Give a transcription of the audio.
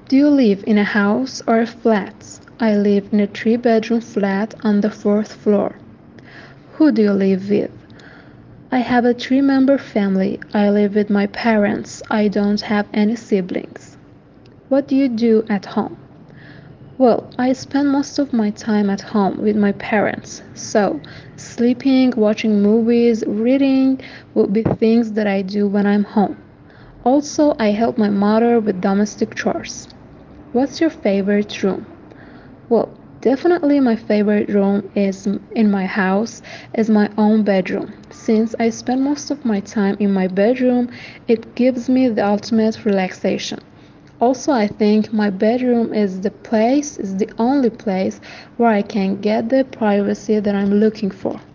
Do you live in a house or a flat? I live in a three-bedroom flat on the fourth floor. Who do you live with? I have a three-member family. I live with my parents. I don't have any siblings. What do you do at home? Well, I spend most of my time at home with my parents, so sleeping, watching movies, reading would be things that I do when I'm home. Also, I help my mother with domestic chores. What's your favorite room? Well, definitely my favorite room is in my house is my own bedroom. Since I spend most of my time in my bedroom, it gives me the ultimate relaxation. Also, I think my bedroom is the only place where I can get the privacy that I'm looking for.